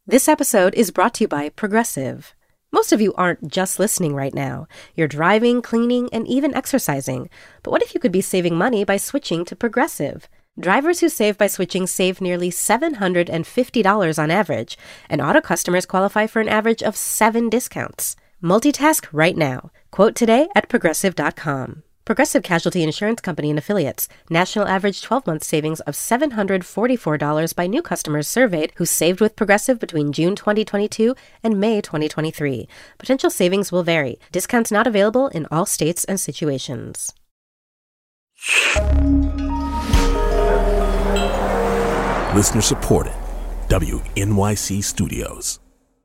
This episode is brought to you by Progressive. Most of you aren't just listening right now. You're driving, cleaning, and even exercising. But what if you could be saving money by switching to Progressive? Drivers who save by switching save nearly $750 on average, and auto customers qualify for an average of 7 discounts. Multitask right now. Quote today at Progressive.com. Progressive Casualty Insurance Company and Affiliates. National average 12-month savings of $744 by new customers surveyed who saved with Progressive between June 2022 and May 2023. Potential savings will vary. Discounts not available in all states and situations. Listener supported. WNYC Studios.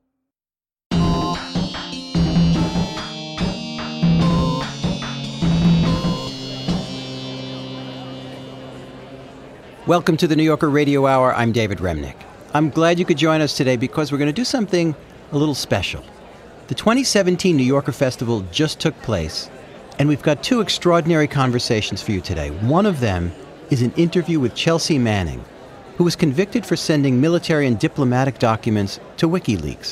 Welcome to the New Yorker Radio Hour. I'm David Remnick. I'm glad you could join us today because we're going to do something a little special. The 2017 New Yorker Festival just took place, and we've got 2 extraordinary conversations for you today. One of them is an interview with Chelsea Manning, who was convicted for sending military and diplomatic documents to WikiLeaks,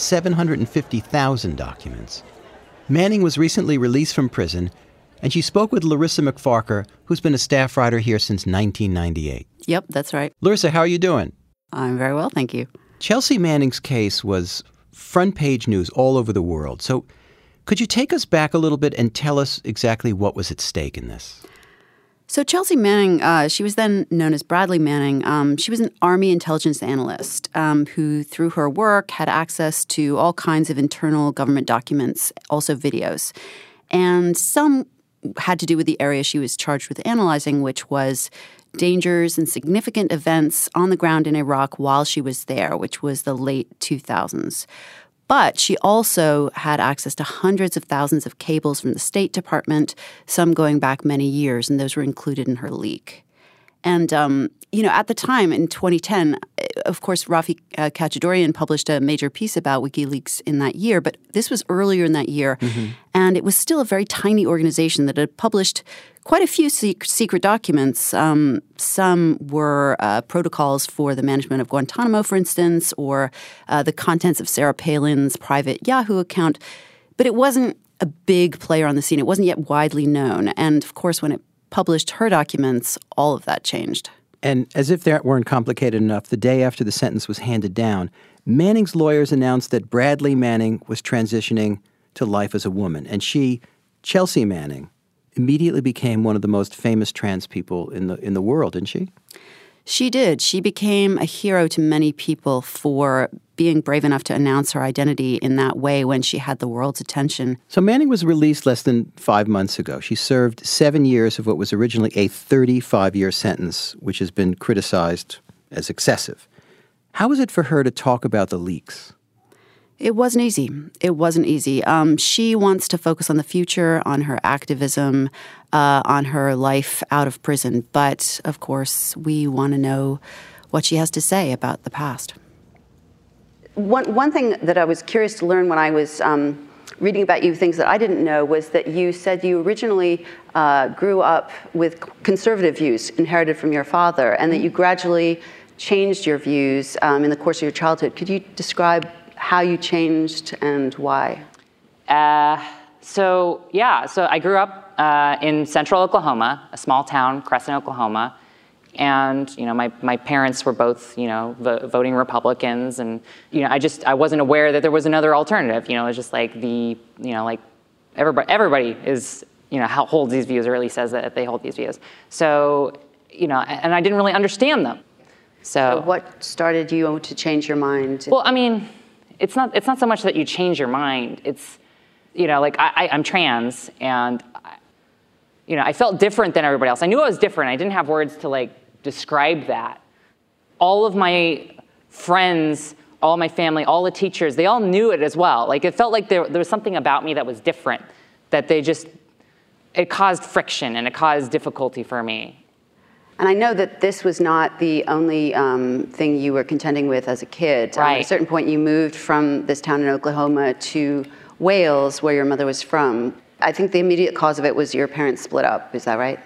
750,000 documents. Manning was recently released from prison, and she spoke with Larissa McFarker, who's been a staff writer here since 1998. Yep, that's right. Larissa, how are you doing? I'm very well, thank you. Chelsea Manning's case was front-page news all over the world. So could you take us back a little bit and tell us exactly what was at stake in this? So Chelsea Manning, she was then known as Bradley Manning. She was an Army intelligence analyst who, through her work, had access to all kinds of internal government documents, also videos. And some had to do with the area she was charged with analyzing, which was dangers and significant events on the ground in Iraq while she was there, which was the late 2000s. But she also had access to hundreds of thousands of cables from the State Department, some going back many years, and those were included in her leak. And, at the time, in 2010, of course, Rafi Kachadorian published a major piece about WikiLeaks in that year, but this was earlier in that year, and it was still a very tiny organization that had published quite a few secret documents. Some were protocols for the management of Guantanamo, for instance, or the contents of Sarah Palin's private Yahoo account, but it wasn't a big player on the scene. It wasn't yet widely known, and of course, when it published her documents, all of that changed. And as if that weren't complicated enough, the day after the sentence was handed down, Manning's lawyers announced that Bradley Manning was transitioning to life as a woman. And she, Chelsea Manning, immediately became one of the most famous trans people in the world, didn't she? She did. She became a hero to many people for being brave enough to announce her identity in that way when she had the world's attention. So Manning was released less than 5 months ago. She served 7 years of what was originally a 35-year sentence, which has been criticized as excessive. How was it for her to talk about the leaks? It wasn't easy. She wants to focus on the future, on her activism, on her life out of prison. But, of course, we want to know what she has to say about the past. One thing that I was curious to learn when I was reading about you, things that I didn't know, was that you said you originally grew up with conservative views inherited from your father, and that you gradually changed your views in the course of your childhood. Could you describe how you changed and why? So I grew up in central Oklahoma, a small town, Crescent, Oklahoma. And, my parents were both, voting Republicans. And, I wasn't aware that there was another alternative. It was just like everybody is, holds these views, or at least says that they hold these views. So, and I didn't really understand them. So what started you to change your mind? Well, it's not so much that you change your mind. It's, I'm trans, and, I felt different than everybody else. I knew I was different. I didn't have words to, describe that. All of my friends, all my family, all the teachers, they all knew it as well. It felt like there was something about me that was different, that it caused friction and it caused difficulty for me. And I know that this was not the only thing you were contending with as a kid. Right. At a certain point, you moved from this town in Oklahoma to Wales, where your mother was from. I think the immediate cause of it was your parents split up. Is that right?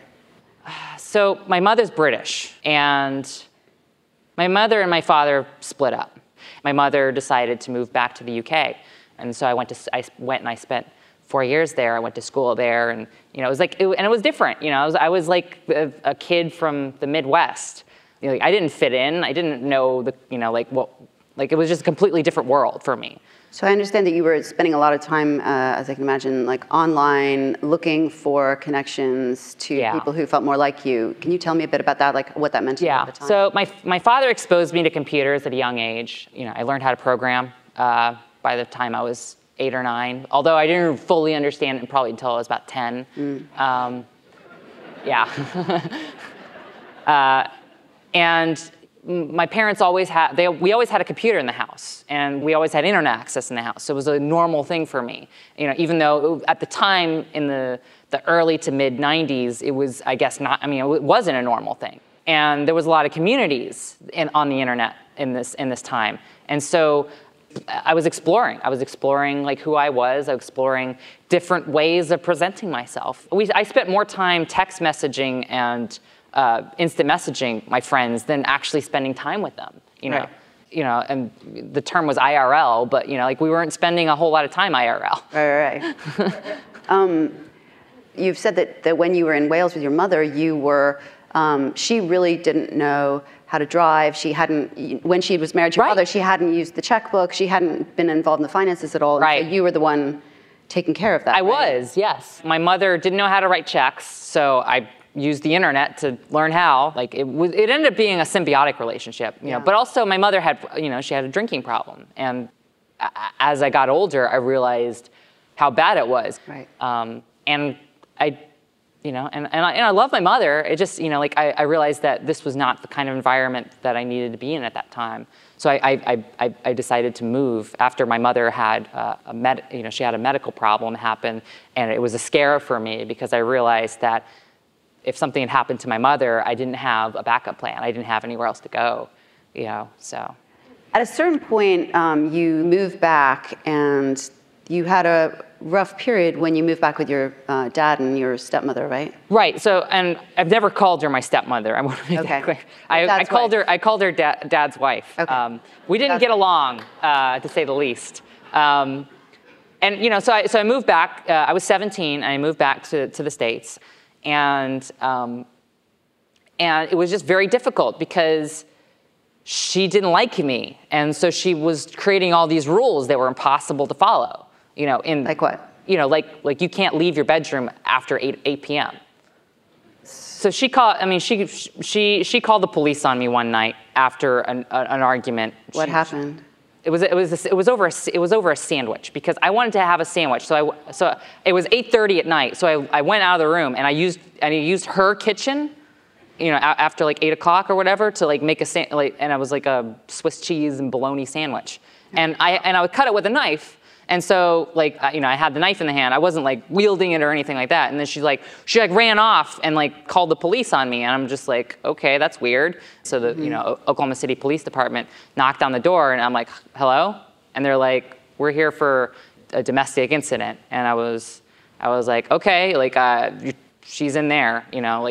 So my mother's British, and my mother and my father split up. My mother decided to move back to the UK. And so I went and I spent 4 years there. I went to school there, and it was like, and it was different. I was like a kid from the Midwest. Like, I didn't fit in. I didn't know it was just a completely different world for me. So I understand that you were spending a lot of time, as I can imagine, like online, looking for connections to people who felt more like you. Can you tell me a bit about that, like what that meant to you at the time? So my father exposed me to computers at a young age. I learned how to program by the time I was 8 or 9, although I didn't fully understand it probably until I was about 10. And my parents always we always had a computer in the house, and we always had internet access in the house. So it was a normal thing for me. Even though at the time in the early to mid 90s, it was, I guess, not, it wasn't a normal thing. And there was a lot of communities on the internet in this time. And so I was exploring like who I was. I was exploring different ways of presenting myself. I spent more time text messaging and instant messaging my friends than actually spending time with them. Right. And the term was IRL, but like we weren't spending a whole lot of time IRL. Right. You've said that when you were in Wales with your mother, you were. She really didn't know how to drive. She hadn't, when she was married to your father, she hadn't used the checkbook. She hadn't been involved in the finances at all. Right. So you were the one taking care of that. I was, yes. My mother didn't know how to write checks, so I used the internet to learn how. Like it ended up being a symbiotic relationship, you know. But also, my mother had, she had a drinking problem, and as I got older, I realized how bad it was. Right. And I love my mother. It just, I realized that this was not the kind of environment that I needed to be in at that time. So I decided to move after my mother had she had a medical problem happen, and it was a scare for me because I realized that if something had happened to my mother, I didn't have a backup plan. I didn't have anywhere else to go, so. At a certain point, you moved back, and you had a rough period when you moved back with your dad and your stepmother, right? Right. So, and I've never called her my stepmother. I want to make that clear. I called her dad's wife. Okay. We didn't get along, to say the least. So I moved back. I was 17, and I moved back to the States, and it was just very difficult because she didn't like me, and so she was creating all these rules that were impossible to follow. Like what? Like you can't leave your bedroom after 8 p.m. So she called the police on me one night after an argument. What happened? It was over a sandwich because I wanted to have a sandwich. So it was 8:30 at night. So I went out of the room and I used her kitchen, after like 8 o'clock or whatever to like make and it was like a Swiss cheese and bologna sandwich. And I would cut it with a knife. And so, I had the knife in the hand. I wasn't, wielding it or anything like that. And then she ran off and, called the police on me. And I'm just like, okay, that's weird. So the, Oklahoma City Police Department knocked on the door. And I'm like, hello? And they're like, we're here for a domestic incident. And I was like, okay, she's in there,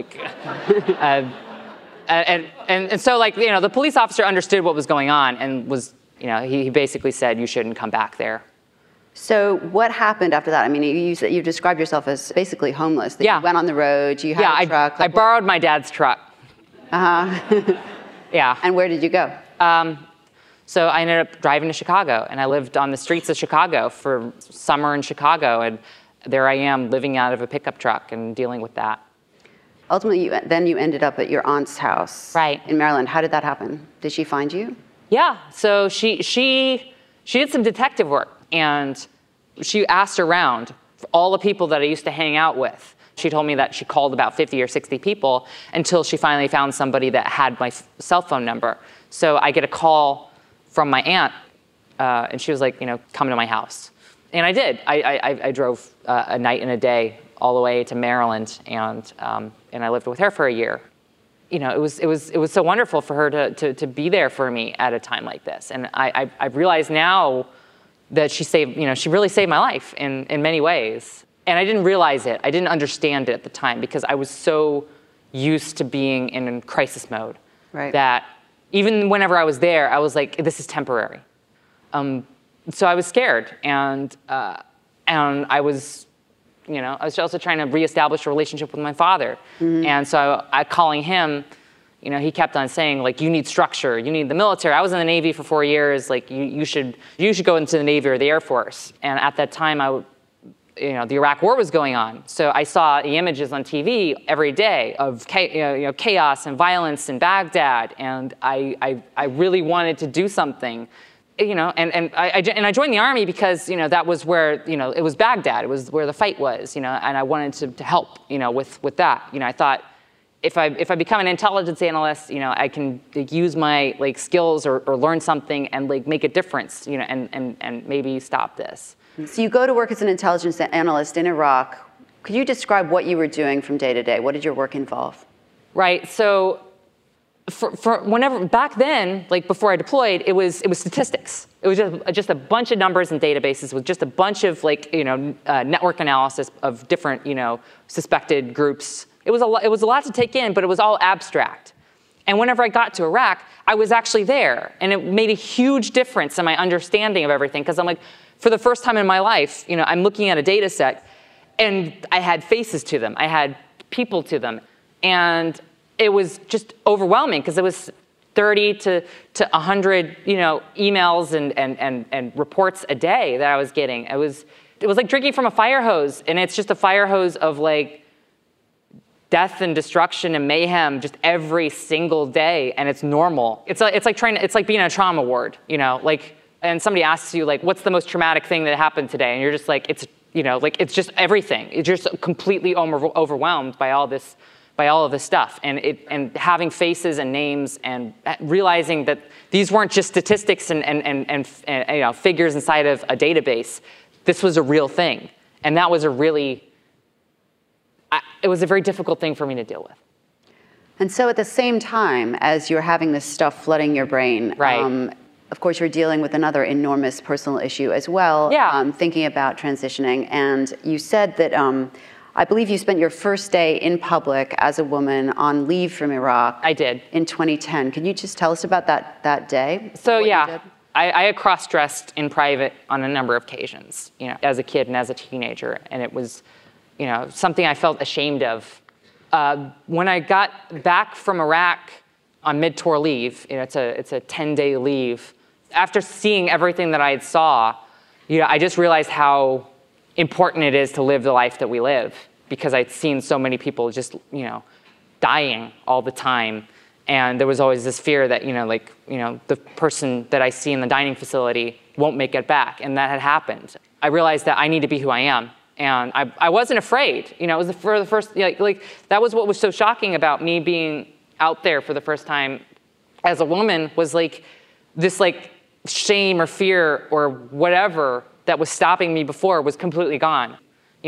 and so, the police officer understood what was going on and was, he basically said, you shouldn't come back there. So what happened after that? I mean, you described yourself as basically homeless. That you went on the road, you had a truck. I borrowed my dad's truck. Uh-huh. Yeah. And where did you go? So I ended up driving to Chicago, and I lived on the streets of Chicago for summer in Chicago, and there I am living out of a pickup truck and dealing with that. Ultimately, then you ended up at your aunt's house. Right. In Maryland. How did that happen? Did she find you? Yeah. So she did some detective work. And she asked around all the people that I used to hang out with. She told me that she called about 50 or 60 people until she finally found somebody that had my cell phone number. So I get a call from my aunt, and she was like, come to my house. And I did. I drove a night and a day all the way to Maryland, and I lived with her for a year. It was so wonderful for her to be there for me at a time like this. And I realize now that she really saved my life in many ways. And I didn't realize it. I didn't understand it at the time because I was so used to being in crisis mode. Right. That even whenever I was there, I was like, this is temporary. So I was scared, and I was, I was also trying to reestablish a relationship with my father. And so I calling him, he kept on saying, like, you need structure, you need the military. I was in the Navy for 4 years, like, you should go into the Navy or the Air Force. And at that time, the Iraq War was going on. So I saw the images on TV every day of chaos and violence in Baghdad, and I really wanted to do something. And I joined the Army because that was where it was Baghdad, it was where the fight was, and I wanted to help with that. I thought if I become an intelligence analyst, I can use my skills or learn something and make a difference, and maybe stop this. So you go to work as an intelligence analyst in Iraq. Could you describe what you were doing from day to day? What did your work involve? Right. So for whenever back then, before I deployed, it was statistics. It was just a bunch of numbers and databases with just a bunch of network analysis of different suspected groups. It was a lot to take in, but it was all abstract. And whenever I got to Iraq, I was actually there, and it made a huge difference in my understanding of everything, because I'm like, for the first time in my life, I'm looking at a data set, and I had faces to them. I had people to them. And it was just overwhelming, because it was 30 to 100, emails and reports a day that I was getting. It was like drinking from a fire hose, and it's just a fire hose of death and destruction and mayhem just every single day, and it's normal. It's like being in a trauma ward, and somebody asks you what's the most traumatic thing that happened today, and you're just like, it's just everything. You're just completely overwhelmed by all of this stuff, and having faces and names, and realizing that these weren't just statistics and figures inside of a database. This was a real thing, and that was it was a very difficult thing for me to deal with. And so at the same time as you're having this stuff flooding your brain, right. Of course, you're dealing with another enormous personal issue as well, thinking about transitioning. And you said that, I believe you spent your first day in public as a woman on leave from Iraq. I did. In 2010. Can you just tell us about that day? So I had cross-dressed in private on a number of occasions, as a kid and as a teenager. And it was, something I felt ashamed of. When I got back from Iraq on mid-tour leave, it's a 10-day leave. After seeing everything that I saw, I just realized how important it is to live the life that we live, because I'd seen so many people just, dying all the time. And there was always this fear that, the person that I see in the dining facility won't make it back. And that had happened. I realized that I need to be who I am. And I wasn't afraid. It was for the first, that was what was so shocking about me being out there for the first time as a woman, was this shame or fear or whatever that was stopping me before was completely gone.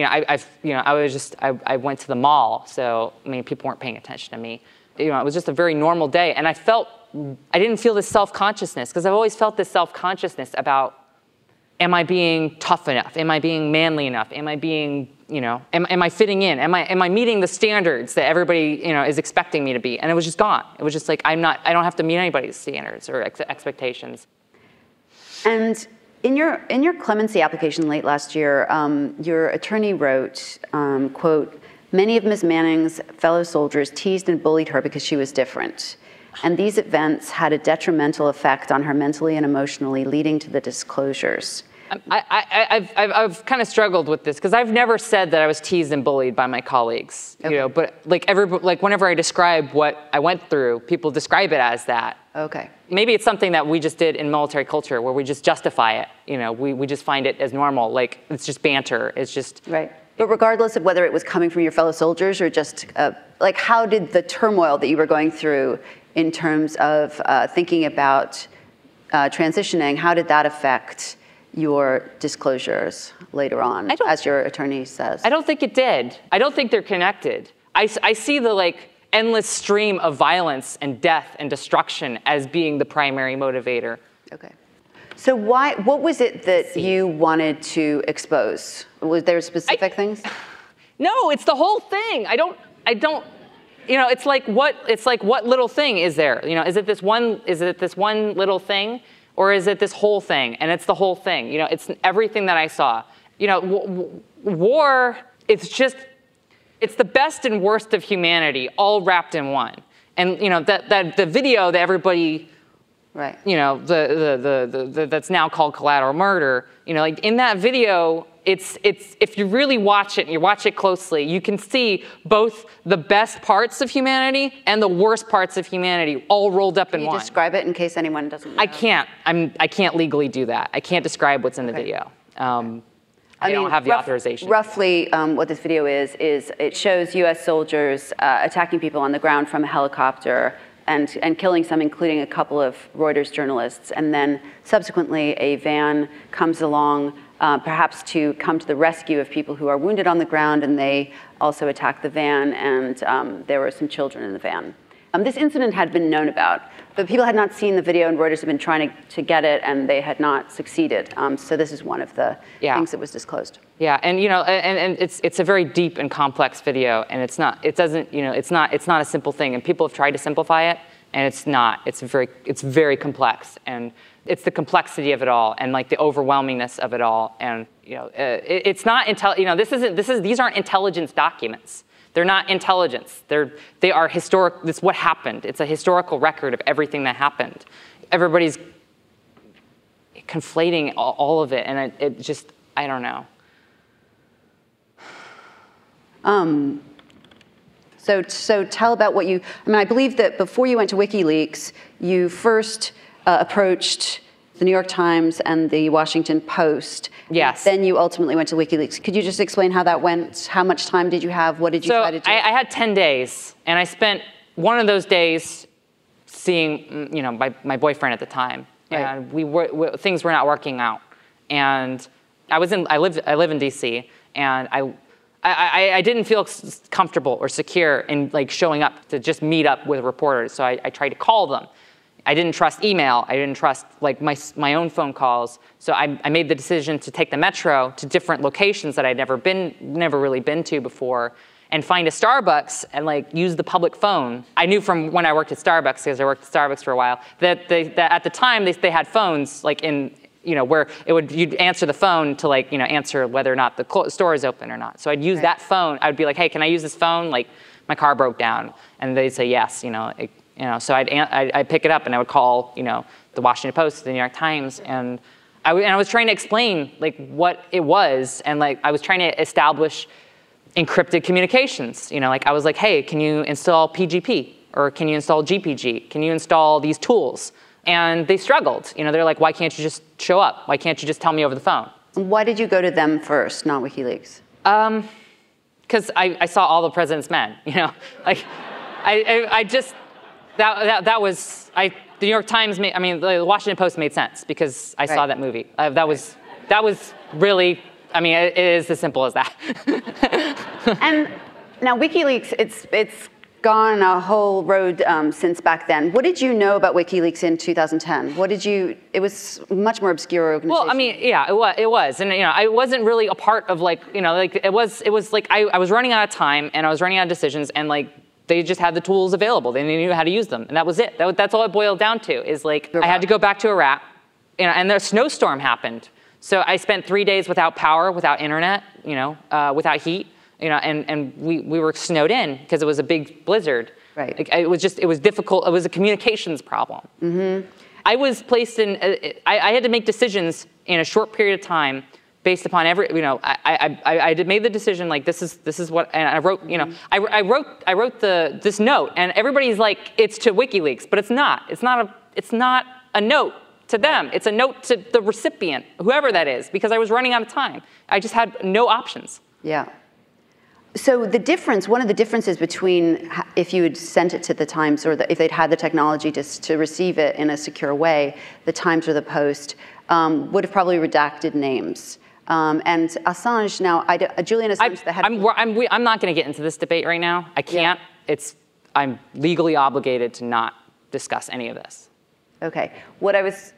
I went to the mall, so people weren't paying attention to me. It was just a very normal day, and I didn't feel this self-consciousness, because I've always felt this self-consciousness about, am I being tough enough? Am I being manly enough? Am I being, am I fitting in? Am I meeting the standards that everybody, is expecting me to be? And it was just gone. It was just I don't have to meet anybody's standards or expectations. And in your clemency application late last year, your attorney wrote, quote, "Many of Ms. Manning's fellow soldiers teased and bullied her because she was different. And these events had a detrimental effect on her mentally and emotionally, leading to the disclosures." I've kind of struggled with this, because I've never said that I was teased and bullied by my colleagues. Okay. But whenever I describe what I went through, people describe it as that. Okay. Maybe it's something that we just did in military culture, where we just justify it. We just find it as normal. It's just banter. It's just right. But regardless of whether it was coming from your fellow soldiers or just how did the turmoil that you were going through in terms of thinking about transitioning, how did that affect your disclosures later on, as your attorney says? I don't think it did. I don't think they're connected. I see the endless stream of violence and death and destruction as being the primary motivator. Okay. So what was it that you wanted to expose? Was there specific things? No, it's the whole thing. it's like what little thing is there? Is it this one little thing, or is it this whole thing? And it's the whole thing. It's everything that I saw. War, it's the best and worst of humanity all wrapped in one. And that the video that everybody, right? That's now called Collateral Murder. Like in that video, it's if you really watch it and you watch it closely, you can see both the best parts of humanity and the worst parts of humanity all rolled up in one. Can you describe it in case anyone doesn't know? I can't. I can't legally do that. I can't describe what's in the video. I don't have the authorization. Roughly, what this video is it shows U.S. soldiers attacking people on the ground from a helicopter and killing some, including a couple of Reuters journalists. And then subsequently, a van comes along, perhaps to come to the rescue of people who are wounded on the ground, and they also attack the van, and there were some children in the van. This incident had been known about, but people had not seen the video, and Reuters had been trying to get it, and they had not succeeded. So this is one of the things that was disclosed. Yeah, and and it's a very deep and complex video, and it's not a simple thing, and people have tried to simplify it, and it's not. It's very complex, and it's the complexity of it all, and like the overwhelmingness of it all, and it's not these aren't intelligence documents. They're not intelligence. They are historic. It's what happened. It's a historical record of everything that happened. Everybody's conflating all of it, and it just, I don't know. So tell about what you. I believe that before you went to WikiLeaks, you first approached the New York Times and the Washington Post. Yes. Then you ultimately went to WikiLeaks. Could you just explain how that went? How much time did you have? What did you try to do? I had 10 days, and I spent one of those days seeing, my boyfriend at the time, right. And things were not working out. And I live in D.C., and I didn't feel comfortable or secure in like showing up to just meet up with reporters. So I tried to call them. I didn't trust email. I didn't trust like my own phone calls. So I made the decision to take the metro to different locations that I'd never really been to before, and find a Starbucks and like use the public phone. I knew from when I worked at Starbucks, because I worked at Starbucks for a while, that at the time they had phones like in where you'd answer the phone to like answer whether or not the store is open or not. So I'd use that phone. I'd be like, hey, can I use this phone? Like my car broke down, and they'd say yes. So I'd pick it up and I would call, the Washington Post, the New York Times, and I was trying to explain like what it was, and like I was trying to establish encrypted communications. Like I was like, hey, can you install PGP, or can you install GPG? Can you install these tools? And they struggled. They're like, why can't you just show up? Why can't you just tell me over the phone? Why did you go to them first, not WikiLeaks? Because I saw All the President's Men. Like I just. That was the New York Times the Washington Post made sense because I saw that movie. That was really, it is as simple as that. And now WikiLeaks, it's gone a whole road since back then. What did you know about WikiLeaks in 2010? It was a much more obscure organization. Well, it was. And, I wasn't really a part of it was like I was running out of time and I was running out of decisions, and like, they just had the tools available. They knew how to use them, and that was it. That's all it boiled down to. Is like I had to go back to Iraq, and the snowstorm happened. So I spent 3 days without power, without internet, without heat, and we were snowed in because it was a big blizzard. Right. Like, it was difficult. It was a communications problem. Mm-hmm. I was placed in. I had to make decisions in a short period of time. Based upon I made the decision like this is what, and I wrote I wrote this note, and everybody's like, it's to WikiLeaks, but it's not. It's not a note to them. It's a note to the recipient, whoever that is, because I was running out of time. I just had no options. Yeah. So one of the differences between if you had sent it to the Times or if they'd had the technology to receive it in a secure way, the Times or the Post would have probably redacted names. And Assange now, Julian Assange, the head. I'm not going to get into this debate right now. I can't. Yeah. I'm legally obligated to not discuss any of this. Okay. What I was.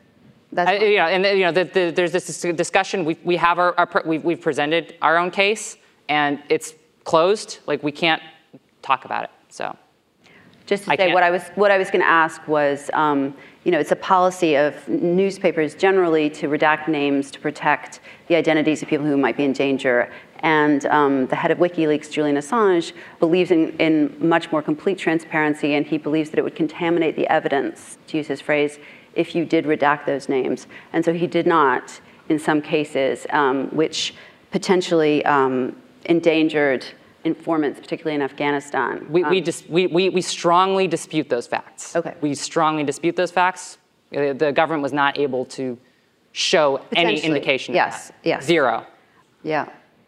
There's this discussion. We have we've presented our own case, and it's closed. Like we can't talk about it. So. Just to say, what I was going to ask was, it's a policy of newspapers generally to redact names to protect the identities of people who might be in danger. And the head of WikiLeaks, Julian Assange, believes in much more complete transparency, and he believes that it would contaminate the evidence, to use his phrase, if you did redact those names. And so he did not in some cases, which potentially endangered informants, particularly in Afghanistan. We strongly dispute those facts. Okay. We strongly dispute those facts. The government was not able to show any indication of that. Yes. Zero. Yeah.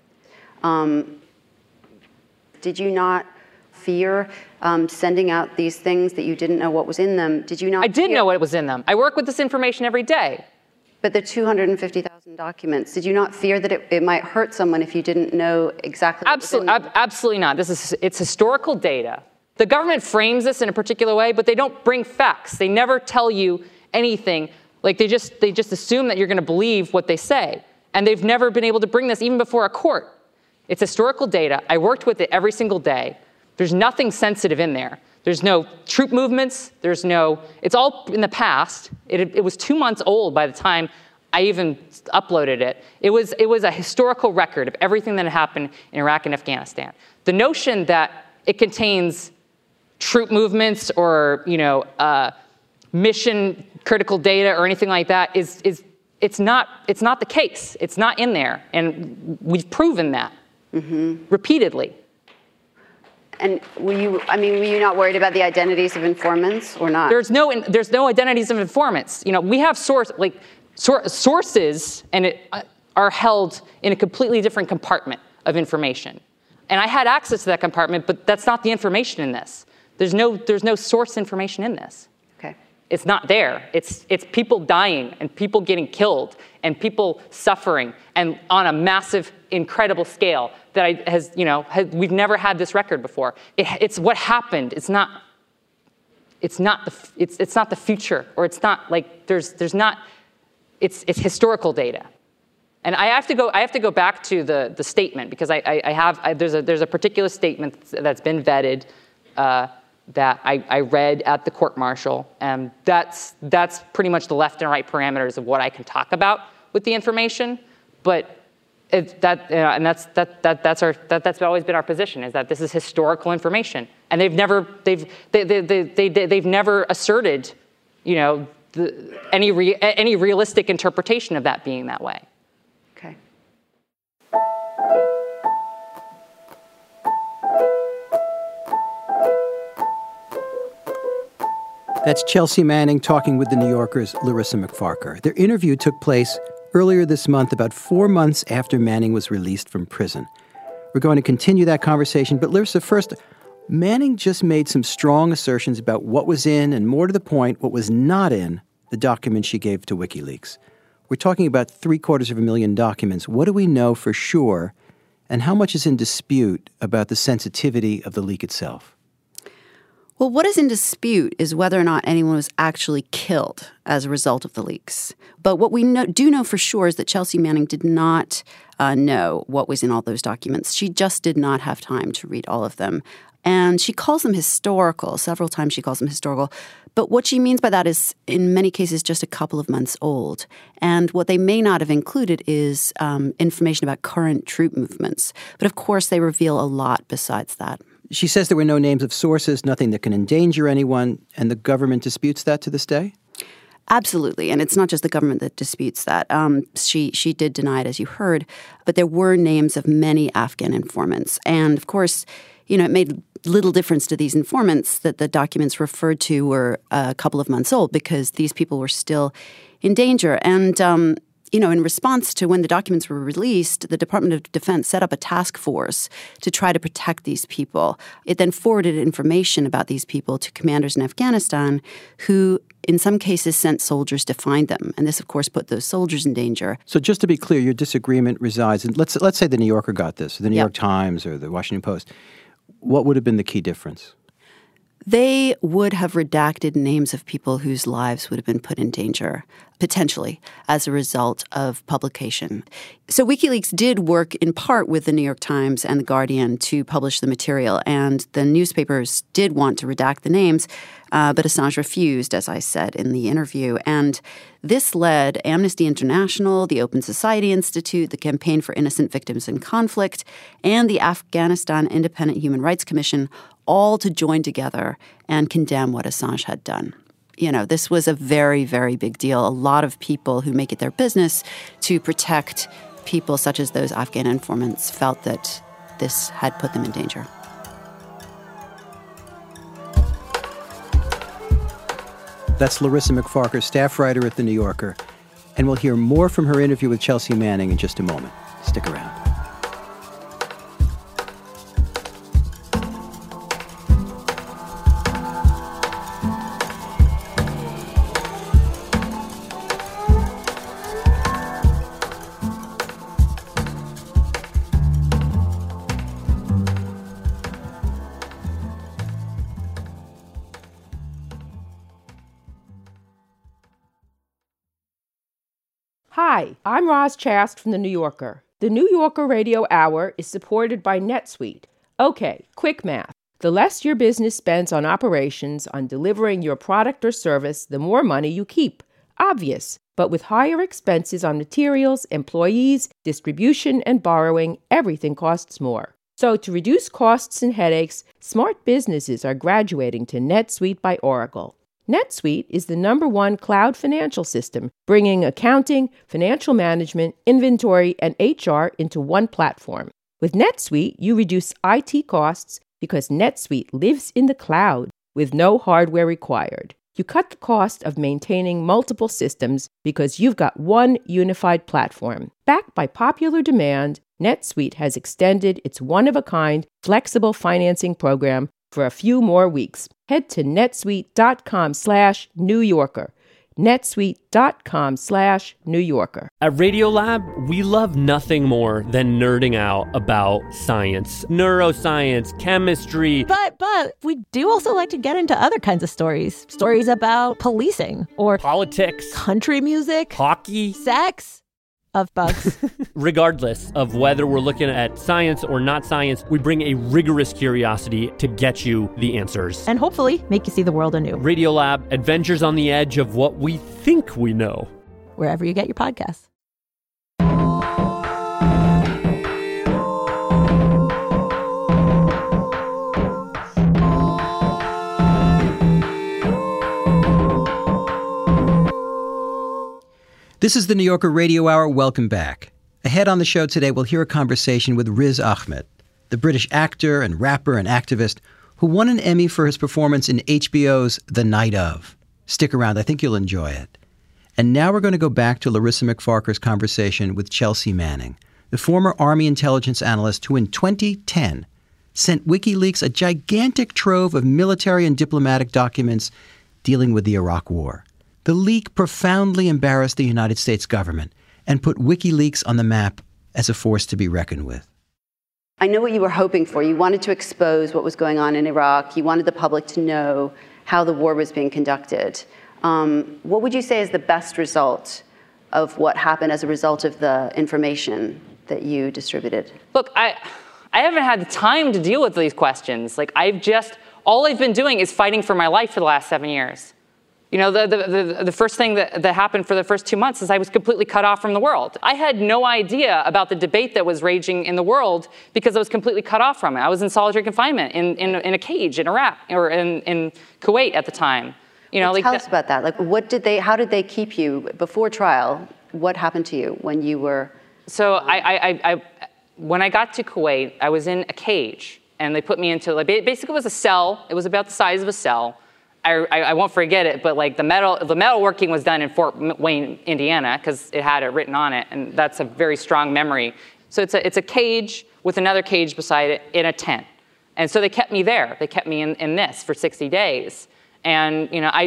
Did you not fear sending out these things that you didn't know what was in them? Did you not? I did know what was in them. I work with this information every day. But the 250,000 documents, did you not fear that it might hurt someone if you didn't know exactly what was in them? Absolutely not. It's historical data. The government frames this in a particular way, but they don't bring facts. They never tell you anything. Like they just assume that you're going to believe what they say. And they've never been able to bring this even before a court. It's historical data. I worked with it every single day. There's nothing sensitive in there. There's no troop movements. It's all in the past. It was 2 months old by the time I even uploaded it. It was a historical record of everything that had happened in Iraq and Afghanistan. The notion that it contains troop movements or mission critical data or anything like that it's not the case. It's not in there, and we've proven that repeatedly. And were you not worried about the identities of informants or not? There's no identities of informants. We have sources, and are held in a completely different compartment of information. And I had access to that compartment, but that's not the information in this. There's no source information in this. Okay. It's not there. It's people dying and people getting killed and people suffering and on a massive, incredible scale that we've never had this record before. It's what happened. It's not the future, or it's not like there's not. It's historical data. And I have to go back to the statement because there's a particular statement that's been vetted that I read at the court-martial, and that's pretty much the left and right parameters of what I can talk about with the information. But that's always been our position, is that this is historical information, and they've never asserted, any realistic interpretation of that being that way. Okay. That's Chelsea Manning talking with The New Yorker's Larissa McFarker. Their interview took place earlier this month, about 4 months after Manning was released from prison. We're going to continue that conversation, but Larissa, first, Manning just made some strong assertions about what was in, and more to the point, what was not in the documents she gave to WikiLeaks. We're talking about 750,000 documents. What do we know for sure, and how much is in dispute about the sensitivity of the leak itself? Well, what is in dispute is whether or not anyone was actually killed as a result of the leaks. But what we do know for sure is that Chelsea Manning did not know what was in all those documents. She just did not have time to read all of them. And she calls them historical. Several times she calls them historical. But what she means by that is, in many cases, just a couple of months old. And what they may not have included is information about current troop movements. But of course, they reveal a lot besides that. She says there were no names of sources, nothing that can endanger anyone, and the government disputes that to this day? Absolutely, and it's not just the government that disputes that. She did deny it, as you heard, but there were names of many Afghan informants. And of course, it made little difference to these informants that the documents referred to were a couple of months old, because these people were still in danger. And in response to when the documents were released, the Department of Defense set up a task force to try to protect these people. It then forwarded information about these people to commanders in Afghanistan who, in some cases, sent soldiers to find them. And this, of course, put those soldiers in danger. So just to be clear, your disagreement resides in, let's say the New Yorker got this, or the New York Times or the Washington Post. What would have been the key difference? They would have redacted names of people whose lives would have been put in danger, potentially, as a result of publication. So WikiLeaks did work in part with the New York Times and The Guardian to publish the material, and the newspapers did want to redact the names, but Assange refused, as I said in the interview. And this led Amnesty International, the Open Society Institute, the Campaign for Innocent Victims in Conflict, and the Afghanistan Independent Human Rights Commission all to join together and condemn what Assange had done. You know, this was a very, very big deal. A lot of people who make it their business to protect people such as those Afghan informants felt that this had put them in danger. That's Larissa McFarker, staff writer at The New Yorker. And we'll hear more from her interview with Chelsea Manning in just a moment. Stick around. Hi, I'm Roz Chast from The New Yorker. The New Yorker Radio Hour is supported by NetSuite. Okay, quick math. The less your business spends on operations, on delivering your product or service, the more money you keep. Obvious. But with higher expenses on materials, employees, distribution, and borrowing, everything costs more. So to reduce costs and headaches, smart businesses are graduating to NetSuite by Oracle. NetSuite is the #1 cloud financial system, bringing accounting, financial management, inventory, and HR into one platform. With NetSuite, you reduce IT costs because NetSuite lives in the cloud with no hardware required. You cut the cost of maintaining multiple systems because you've got one unified platform. Backed by popular demand, NetSuite has extended its one-of-a-kind flexible financing program for a few more weeks. Head to netsuite.com/New Yorker. netsuite.com/New Yorker. At Radiolab, we love nothing more than nerding out about science, neuroscience, chemistry. But we do also like to get into other kinds of stories. Stories about policing or politics, country music, hockey, sex. Of bugs. Regardless of whether we're looking at science or not science, we bring a rigorous curiosity to get you the answers. And hopefully make you see the world anew. Radiolab, adventures on the edge of what we think we know. Wherever you get your podcasts. This is the New Yorker Radio Hour. Welcome back. Ahead on the show today, we'll hear a conversation with Riz Ahmed, the British actor and rapper and activist who won an Emmy for his performance in HBO's The Night Of. Stick around. I think you'll enjoy it. And now we're going to go back to Larissa McFarker's conversation with Chelsea Manning, the former Army intelligence analyst who in 2010 sent WikiLeaks a gigantic trove of military and diplomatic documents dealing with the Iraq War. The leak profoundly embarrassed the United States government and put WikiLeaks on the map as a force to be reckoned with. I know what you were hoping for. You wanted to expose what was going on in Iraq. You wanted the public to know how the war was being conducted. What would you say is the best result of what happened as a result of the information that you distributed? Look, I haven't had the time to deal with these questions. All I've been doing is fighting for my life for the last 7 years. You know, the first thing that happened for the first 2 months is I was completely cut off from the world. I had no idea about the debate that was raging in the world because I was completely cut off from it. I was in solitary confinement in a cage in Iraq or in Kuwait at the time. You know, tell us about that. How did they keep you before trial? What happened to you when you were? So when I got to Kuwait, I was in a cage and they put me into basically it was a cell. It was about the size of a cell. I won't forget it, but the metalworking was done in Fort Wayne, Indiana, because it had it written on it, and that's a very strong memory. So it's a cage with another cage beside it in a tent, and so they kept me there. They kept me in this for 60 days, and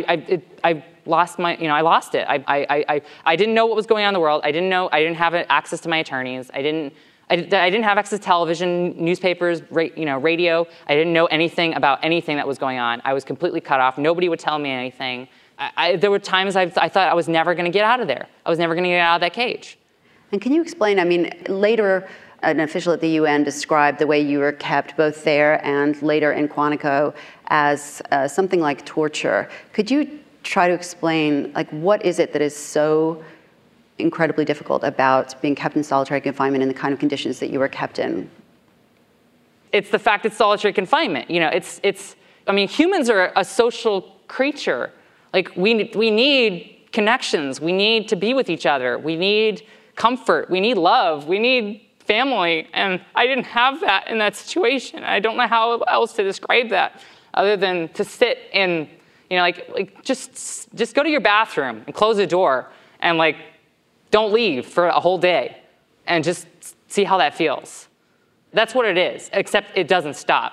I lost it. I didn't know what was going on in the world. I didn't have access to my attorneys. I didn't I didn't have access to television, newspapers, radio. I didn't know anything about anything that was going on. I was completely cut off. Nobody would tell me anything. There were times I thought I was never going to get out of there. I was never going to get out of that cage. And can you explain, I mean, later an official at the UN described the way you were kept both there and later in Quantico as something like torture. Could you try to explain, like, what is it that is so incredibly difficult about being kept in solitary confinement in the kind of conditions that you were kept in? It's the fact it's solitary confinement. I mean, humans are a social creature. Like, we need connections. We need to be with each other. We need comfort. We need love. We need family. And I didn't have that in that situation. I don't know how else to describe that other than to sit in, just go to your bathroom and close the door and, don't leave for a whole day and just see how that feels. That's what it is, except it doesn't stop.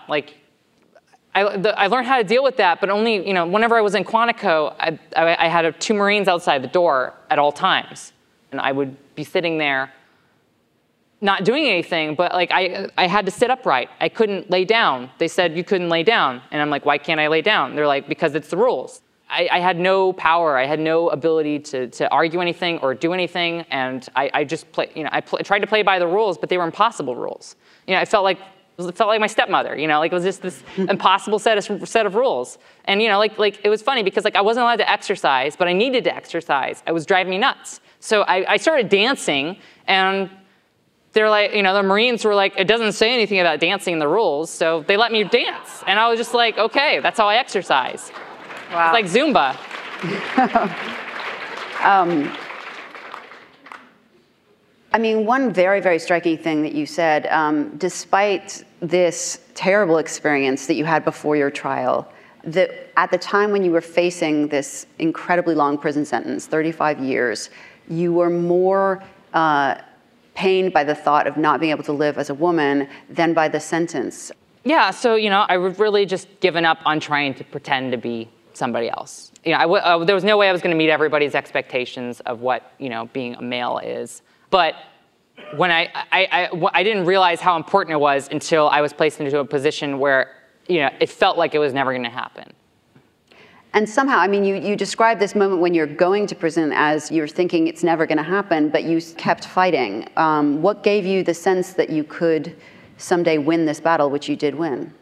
I learned how to deal with that, but only, whenever I was in Quantico, I had 2 Marines outside the door at all times. And I would be sitting there not doing anything, but I had to sit upright. I couldn't lay down. They said you couldn't lay down. And I'm like, why can't I lay down? They're like, because it's the rules. I had no power. I had no ability to argue anything or do anything. And I just tried to play by the rules, but they were impossible rules. I felt like my stepmother, it was just this impossible set of rules. And, it was funny because, I wasn't allowed to exercise, but I needed to exercise. It was driving me nuts. So I started dancing, and they're like, the Marines were like, it doesn't say anything about dancing in the rules, so they let me dance. And I was just like, okay, that's how I exercise. Wow. It's like Zumba. I mean, one very, very striking thing that you said, despite this terrible experience that you had before your trial, that at the time when you were facing this incredibly long prison sentence, 35 years, you were more pained by the thought of not being able to live as a woman than by the sentence. Yeah, so, I was really just given up on trying to pretend to be somebody else. There was no way I was going to meet everybody's expectations of what, being a male is. But when I didn't realize how important it was until I was placed into a position where, it felt like it was never going to happen. And somehow, I mean, you described this moment when you're going to prison as you're thinking it's never going to happen, but you kept fighting. What gave you the sense that you could someday win this battle, which you did win?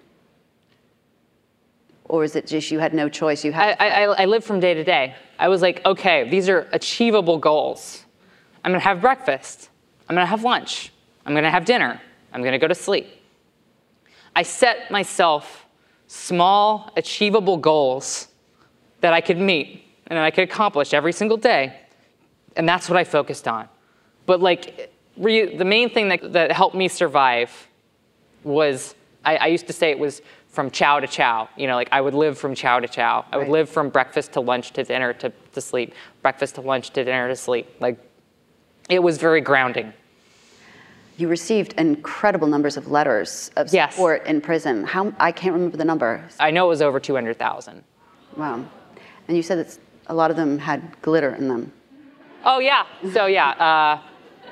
Or is it just you had no choice? I lived from day to day. I was like, okay, these are achievable goals. I'm going to have breakfast. I'm going to have lunch. I'm going to have dinner. I'm going to go to sleep. I set myself small, achievable goals that I could meet and that I could accomplish every single day. And that's what I focused on. But the main thing that helped me survive was, I used to say it was from chow to chow. I would live from chow to chow. I would live from breakfast to lunch to dinner to sleep, breakfast to lunch to dinner to sleep. It was very grounding. You received incredible numbers of letters of support in prison. I can't remember the number. I know it was over 200,000. Wow. And you said that a lot of them had glitter in them. Oh, yeah. So, yeah.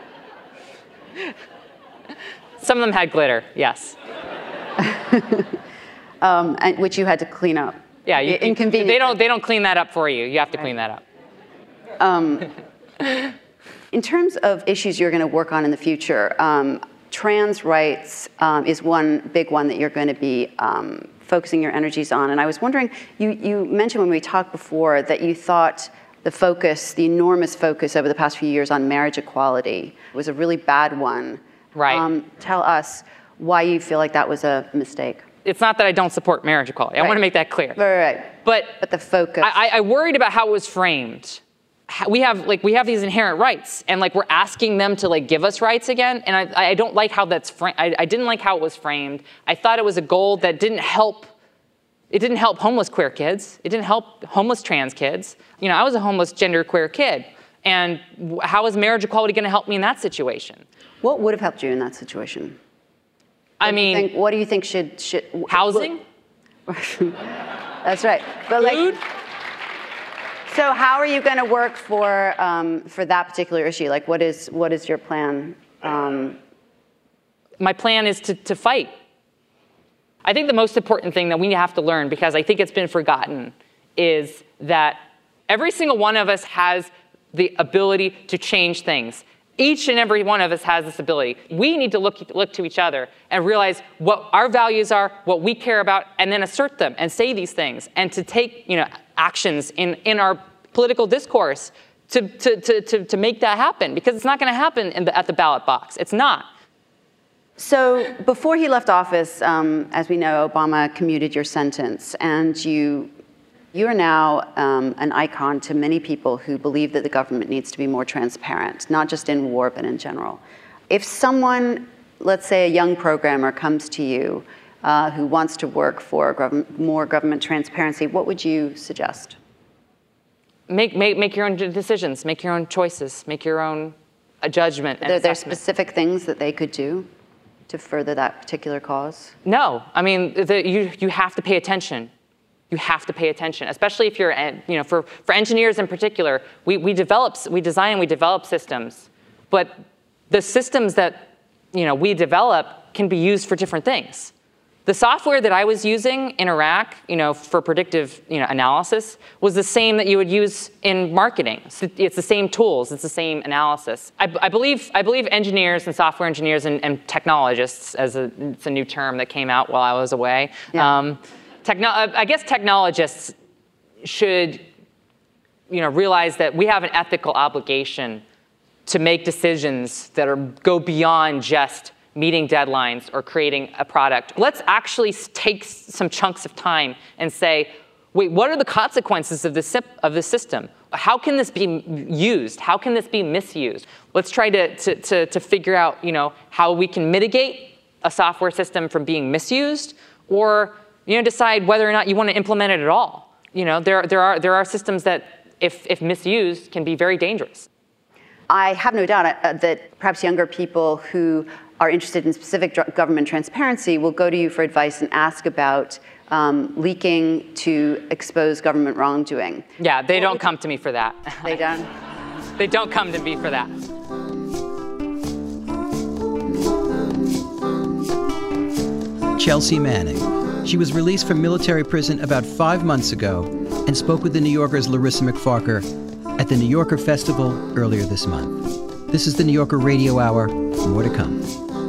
Some of them had glitter, yes. And which you had to clean up. Yeah, inconvenient. They don't clean that up for you. You have to clean that up. In terms of issues you're going to work on in the future, trans rights is one big one that you're going to be focusing your energies on. And I was wondering, you mentioned when we talked before that you thought the enormous focus over the past few years on marriage equality was a really bad one. Right. Tell us why you feel like that was a mistake. It's not that I don't support marriage equality. I want to make that clear. Right. But the focus. I worried about how it was framed. We have these inherent rights, and we're asking them to give us rights again. And I don't like how that's framed. I didn't like how it was framed. I thought it was a goal that didn't help. It didn't help homeless queer kids. It didn't help homeless trans kids. I was a homeless genderqueer kid, and how is marriage equality going to help me in that situation? What would have helped you in that situation? What do you think should housing? That's right. But food? So how are you going to work for that particular issue? What is your plan? my plan is to fight. I think the most important thing that we have to learn, because I think it's been forgotten, is that every single one of us has the ability to change things. Each and every one of us has this ability. We need to look to each other and realize what our values are, what we care about, and then assert them and say these things, and to take actions in our political discourse to make that happen, because it's not going to happen at the ballot box. It's not. So before he left office, as we know, Obama commuted your sentence, and you are now an icon to many people who believe that the government needs to be more transparent, not just in war, but in general. If someone, let's say a young programmer, comes to you who wants to work for more government transparency, what would you suggest? Make your own decisions, make your own choices, make your own judgment. Are there specific things that they could do to further that particular cause? No, I mean, you have to pay attention. You have to pay attention, especially if you're, for engineers in particular, we design and we develop systems, but the systems that, we develop can be used for different things. The software that I was using in Iraq, for predictive, analysis was the same that you would use in marketing. It's the same tools, it's the same analysis. I believe engineers and software engineers and technologists, it's a new term that came out while I was away. Yeah. I guess technologists should, realize that we have an ethical obligation to make decisions that go beyond just meeting deadlines or creating a product. Let's actually take some chunks of time and say, wait, what are the consequences of this system? How can this be used? How can this be misused? Let's try to figure out, how we can mitigate a software system from being misused, or decide whether or not you want to implement it at all. There are systems that, if misused, can be very dangerous. I have no doubt that perhaps younger people who are interested in specific government transparency will go to you for advice and ask about leaking to expose government wrongdoing. Yeah, they don't come to me for that. They don't? They don't come to me for that. Chelsea Manning. She was released from military prison about 5 months ago and spoke with The New Yorker's Larissa McFarker at the New Yorker Festival earlier this month. This is the New Yorker Radio Hour. More to come.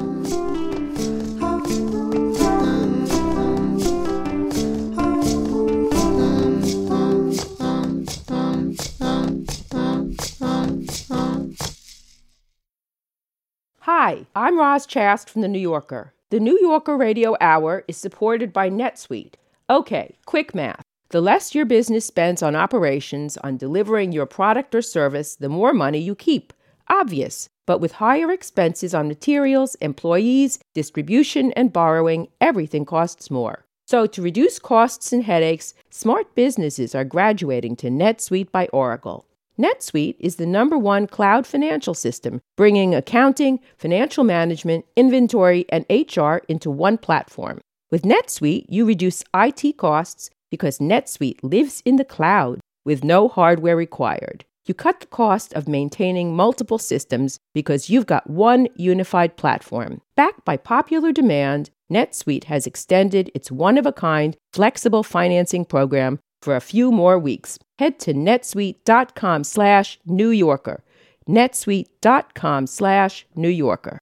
Hi, I'm Roz Chast from The New Yorker. The New Yorker Radio Hour is supported by NetSuite. Okay, quick math. The less your business spends on operations, on delivering your product or service, the more money you keep. Obvious. But with higher expenses on materials, employees, distribution, and borrowing, everything costs more. So to reduce costs and headaches, smart businesses are graduating to NetSuite by Oracle. NetSuite is the #1 cloud financial system, bringing accounting, financial management, inventory, and HR into one platform. With NetSuite, you reduce IT costs because NetSuite lives in the cloud with no hardware required. You cut the cost of maintaining multiple systems because you've got one unified platform. Backed by popular demand, NetSuite has extended its one-of-a-kind flexible financing program for a few more weeks. Head to netsuite.com/New Yorker. netsuite.com/New Yorker.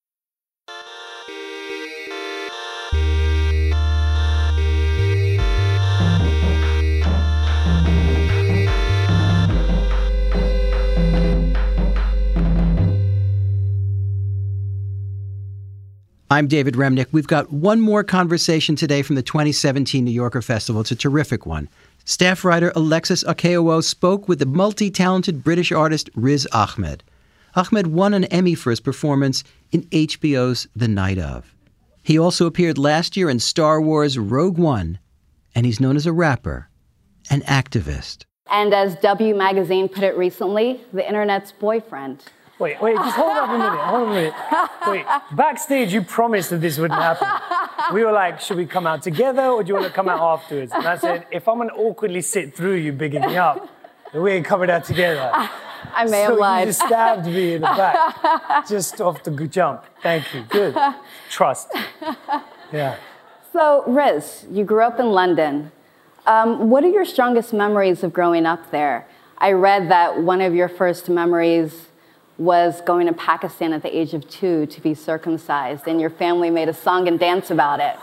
I'm David Remnick. We've got one more conversation today from the 2017 New Yorker Festival. It's a terrific one. Staff writer Alexis Okeowo spoke with the multi-talented British artist Riz Ahmed. Ahmed won an Emmy for his performance in HBO's The Night Of. He also appeared last year in Star Wars Rogue One, and he's known as a rapper, an activist. And as W Magazine put it recently, the internet's boyfriend. Wait, just hold on a minute. Wait, backstage you promised that this wouldn't happen. We were like, should we come out together or do you want to come out afterwards? And I said, if I'm going to awkwardly sit through you bigging me up, then we ain't coming out together. I may have lied. You just stabbed me in the back, just off the jump. Thank you. Good. Trust. Yeah. So, Riz, you grew up in London. What are your strongest memories of growing up there? I read that one of your first memories was going to Pakistan at the age of 2 to be circumcised, and your family made a song and dance about it.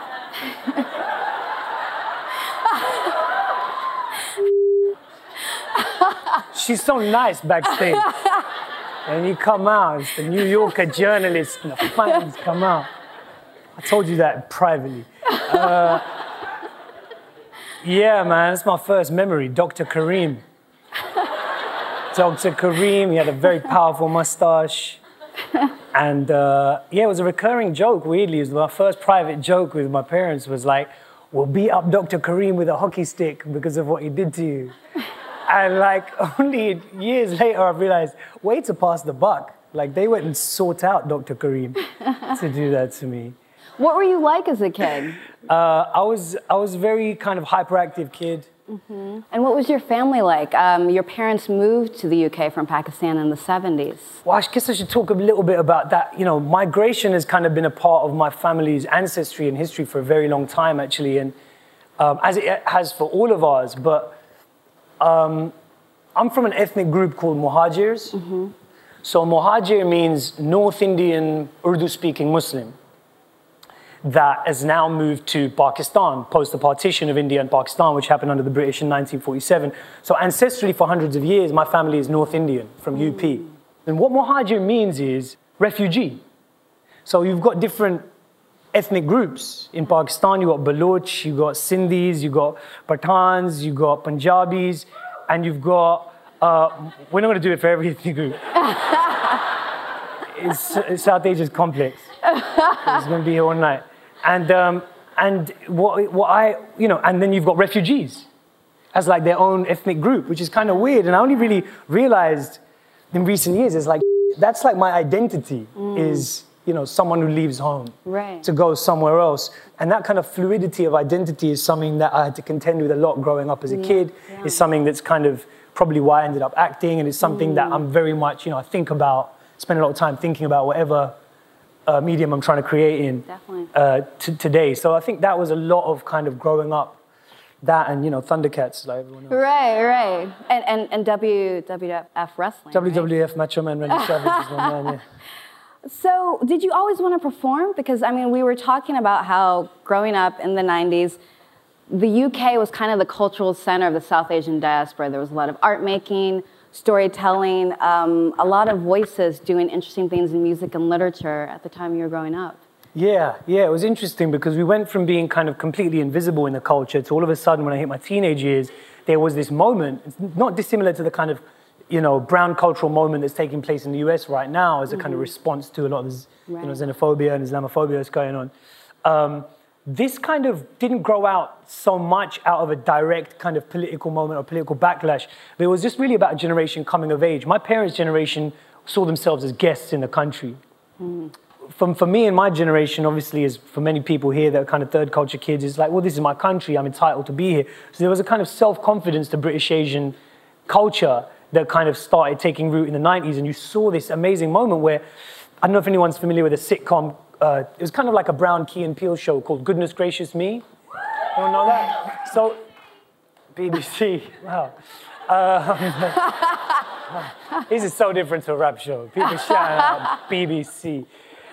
She's so nice backstage. And you come out, it's the New Yorker journalists and the fans come out. I told you that privately. Yeah, man, that's my first memory, Dr. Kareem. Dr. Kareem, he had a very powerful mustache. And yeah, it was a recurring joke, weirdly. It was my first private joke with my parents was like, we'll beat up Dr. Kareem with a hockey stick because of what he did to you. And like only years later, I realized, way to pass the buck. Like they went and sought out Dr. Kareem to do that to me. What were you like as a kid? I was very kind of hyperactive kid. Mm-hmm. And what was your family like? Your parents moved to the UK from Pakistan in the 70s. Well, I guess I should talk a little bit about that. You know, migration has kind of been a part of my family's ancestry and history for a very long time, actually, and as it has for all of ours. But I'm from an ethnic group called Muhajirs. Mm-hmm. So Muhajir means North Indian Urdu-speaking Muslim that has now moved to Pakistan post the partition of India and Pakistan, which happened under the British in 1947. So ancestrally for hundreds of years, my family is North Indian from UP. And what Muhajir means is refugee. So you've got different ethnic groups. In Pakistan, you've got Baloch, you've got Sindhis, you've got Pathans, you've got Punjabis, and you've got, we're not going to do it for every ethnic group. It's South Asia's complex. It's going to be here all night. And what I, you know, and then you've got refugees as like their own ethnic group, which is kind of weird. And I only really realized in recent years, it's like, that's like my identity is, you know, someone who leaves home to go somewhere else. And that kind of fluidity of identity is something that I had to contend with a lot growing up as a kid. Yeah. It's something that's kind of probably why I ended up acting. And it's something that I'm very much, you know, I think about, spend a lot of time thinking about whatever medium I'm trying to create in today. So I think that was a lot of kind of growing up, that and, you know, Thundercats like everyone else. Right. And WWF wrestling. WWF right? Macho Man Randy Savage is my man, yeah. So did you always want to perform? Because, I mean, we were talking about how growing up in the 90s, the UK was kind of the cultural center of the South Asian diaspora. There was a lot of art making, storytelling, a lot of voices doing interesting things in music and literature at the time you were growing up. Yeah, it was interesting because we went from being kind of completely invisible in the culture to all of a sudden when I hit my teenage years, there was this moment, it's not dissimilar to the kind of, you know, brown cultural moment that's taking place in the US right now as a kind of response to a lot of this, you know, xenophobia and Islamophobia that's going on. This kind of didn't grow out so much out of a direct kind of political moment or political backlash, but it was just really about a generation coming of age. My parents' generation saw themselves as guests in the country. For me and my generation, obviously, as for many people here that are kind of third culture kids, it's like, well, this is my country, I'm entitled to be here. So there was a kind of self-confidence to British Asian culture that kind of started taking root in the 90s, and you saw this amazing moment where, I don't know if anyone's familiar with a sitcom, it was kind of like a Brown Key and Peele show called Goodness Gracious Me. You don't know that? So, BBC, wow. This is so different to a rap show. People shout out BBC.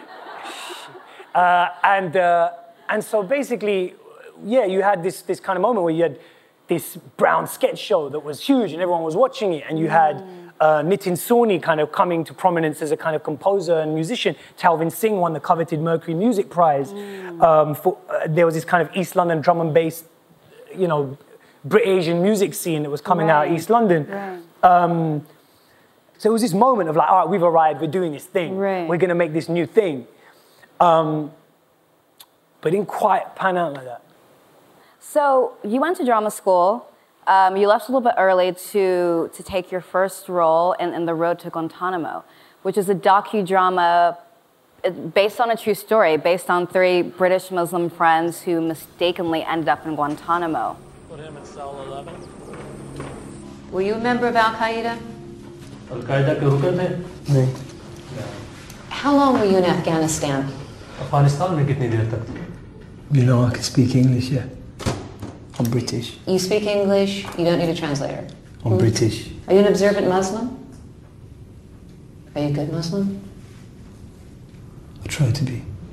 And so basically, yeah, you had this kind of moment where you had this Brown sketch show that was huge and everyone was watching it, and you had Nitin Sawhney kind of coming to prominence as a kind of composer and musician. Talvin Singh won the coveted Mercury Music Prize. There was this kind of East London drum and bass, you know, Brit-Asian music scene that was coming out of East London. So it was this moment of like, all right, we've arrived, we're doing this thing. We're going to make this new thing. But it didn't quite pan out like that. So you went to drama school. You left a little bit early to take your first role in The Road to Guantanamo, which is a docudrama based on a true story, based on 3 British Muslim friends who mistakenly ended up in Guantanamo. Put him in cell 11. Were you a member of Al-Qaeda? Al Qaeda के रुकन थे? नहीं. How long were you in Afghanistan? Afghanistan में कितनी देर तक? You know, I can speak English, yeah. I'm British. You speak English, you don't need a translator. I'm British. Are you an observant Muslim? Are you a good Muslim? I try to be.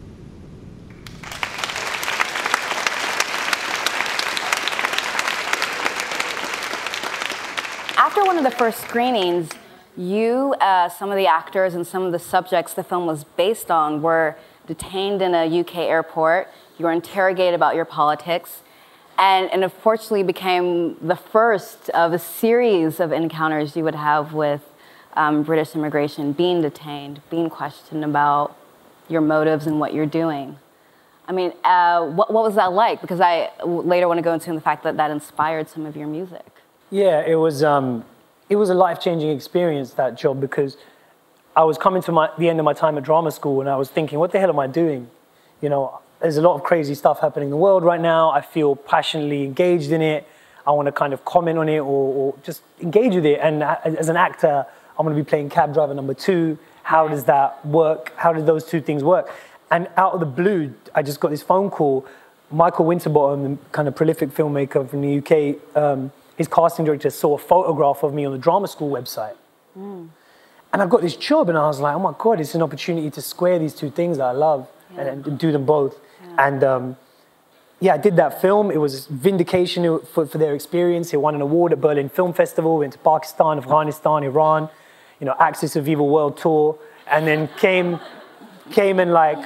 After one of the first screenings, you, some of the actors and some of the subjects the film was based on were detained in a UK airport. You were interrogated about your politics, and unfortunately became the first of a series of encounters you would have with British immigration, being detained, being questioned about your motives and what you're doing. I mean, what was that like? Because I later want to go into the fact that that inspired some of your music. Yeah, it was a life-changing experience, that job, because I was coming to the end of my time at drama school and I was thinking, what the hell am I doing? You know, there's a lot of crazy stuff happening in the world right now. I feel passionately engaged in it. I want to kind of comment on it or just engage with it. And as an actor, I'm going to be playing cab driver number 2. How does that work? How do those two things work? And out of the blue, I just got this phone call. Michael Winterbottom, the kind of prolific filmmaker from the UK, his casting director saw a photograph of me on the drama school website. And I got this job and I was like, oh my God, it's an opportunity to square these two things that I love and do them both. Yeah. And yeah, I did that film. It was vindication for their experience. It won an award at Berlin Film Festival, went to Pakistan, Afghanistan, Iran, you know, Axis of Evil World Tour, and then came and like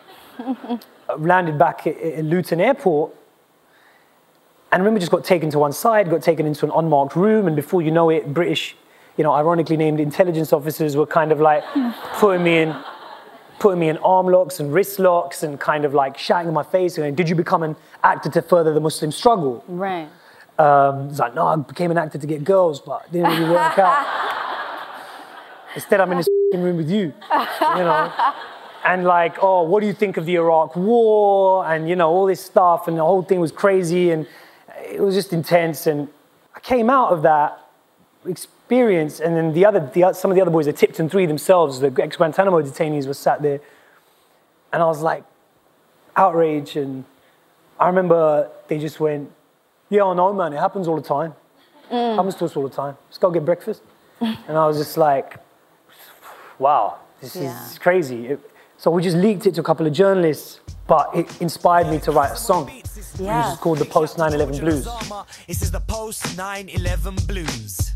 landed back at Luton Airport. And I remember just got taken to one side, got taken into an unmarked room, and before you know it, British, you know, ironically named intelligence officers were kind of like putting me in arm locks and wrist locks and kind of like shouting in my face and going, did you become an actor to further the Muslim struggle? Right. It's like, no, I became an actor to get girls, but it didn't really work out. Instead, I'm in this room with you, you know? And like, oh, what do you think of the Iraq War? And, you know, all this stuff, and the whole thing was crazy, and it was just intense. And I came out of that experience, and then some of the other boys, the Tipton 3 themselves, the ex-Guantanamo detainees, were sat there, and I was like, outraged. And I remember they just went, yeah, I know, man, it happens all the time. It happens to us all the time. Let's go get breakfast. And I was just like, wow, this is crazy. So we just leaked it to a couple of journalists, but it inspired me to write a song. Yeah. Which is called the Post 9/11 Blues. This is the Post 9/11 Blues.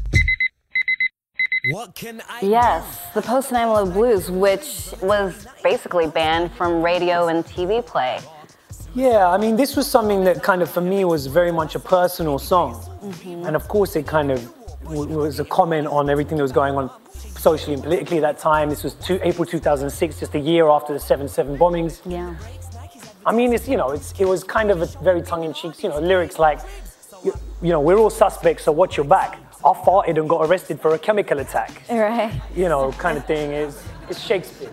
What can I Yes, the Post 9/11 Blues, which was basically banned from radio and TV play. Yeah, I mean, this was something that kind of, for me, was very much a personal song. And of course, it kind of was a comment on everything that was going on socially and politically at that time. This was April 2006, just a year after the 7/7 bombings. Yeah. I mean, it's, you know, it was kind of a very tongue-in-cheek, you know, lyrics like, you know, we're all suspects, so watch your back. I farted and got arrested for a chemical attack. Right. You know, kind of thing. It's Shakespeare.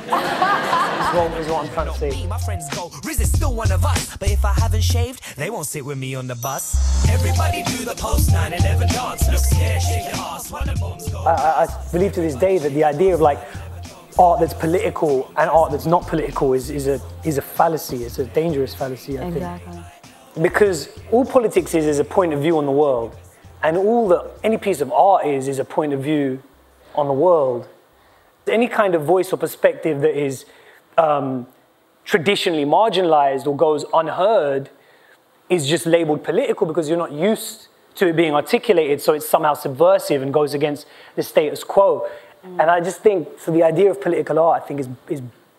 is what I'm trying to say. My friends go, Riz is still one of us, but if I haven't shaved, they won't sit with me on the bus. Everybody do the Post 9/11 dance. Look scared, shake your ass when the bombs go. I believe to this day that the idea of like art that's political and art that's not political is a fallacy. It's a dangerous fallacy, I think. Exactly. Because all politics is a point of view on the world, and any piece of art is a point of view on the world. Any kind of voice or perspective that is traditionally marginalized or goes unheard is just labeled political because you're not used to it being articulated, so it's somehow subversive and goes against the status quo. And I just think, so the idea of political art, I think, is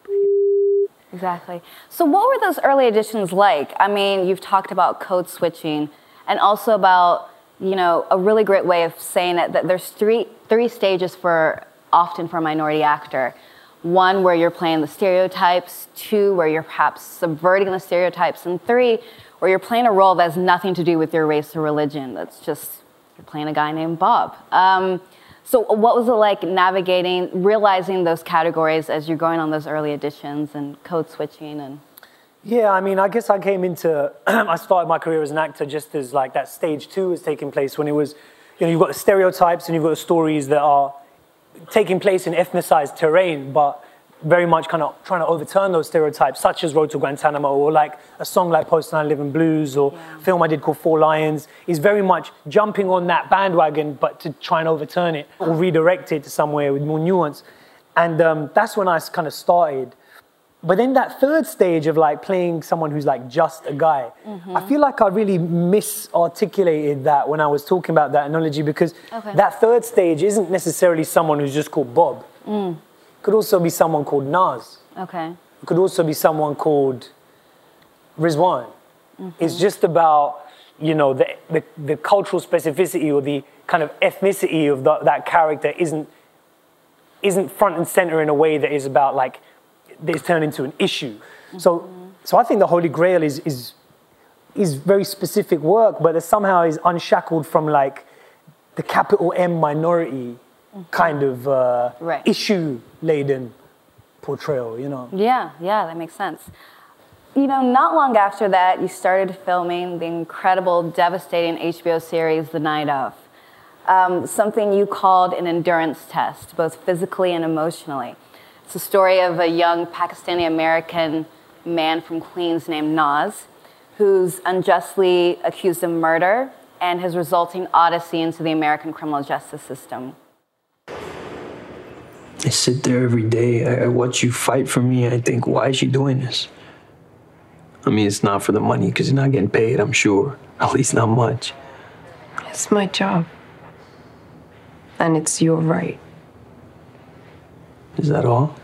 Exactly. So what were those early editions like? I mean, you've talked about code switching and also about, you know, a really great way of saying it, that there's three stages often for a minority actor. One, where you're playing the stereotypes. 2, where you're perhaps subverting the stereotypes. And 3, where you're playing a role that has nothing to do with your race or religion. That's just, you're playing a guy named Bob. So what was it like navigating, realizing those categories as you're going on those early editions and code switching? And Yeah, I mean, I guess I came into, I started my career as an actor just as like that stage 2 was taking place when it was, you know, you've got the stereotypes and you've got the stories that are taking place in ethnicized terrain, but very much kind of trying to overturn those stereotypes, such as Road to Guantanamo, or like a song like Post 9/11 Blues, or a film I did called Four Lions, is very much jumping on that bandwagon, but to try and overturn it or redirect it to somewhere with more nuance. And that's when I kind of started. But then that third stage of like playing someone who's like just a guy, I feel like I really misarticulated that when I was talking about that analogy, because that third stage isn't necessarily someone who's just called Bob. It could also be someone called Nas. Okay. It could also be someone called Rizwan. It's just about, you know, the cultural specificity or the kind of ethnicity of that character isn't front and center in a way that is about like, it's turned into an issue. So I think the Holy Grail is very specific work, but it somehow is unshackled from like the capital M minority kind of issue-laden portrayal, you know? Yeah, that makes sense. You know, not long after that, you started filming the incredible, devastating HBO series, The Night Of. Something you called an endurance test, both physically and emotionally. It's a story of a young Pakistani-American man from Queens named Nas, who's unjustly accused of murder and his resulting odyssey into the American criminal justice system. I sit there every day, I watch you fight for me, I think, why is she doing this? I mean, it's not for the money, because you're not getting paid, I'm sure. At least not much. It's my job. And it's your right. Is that all?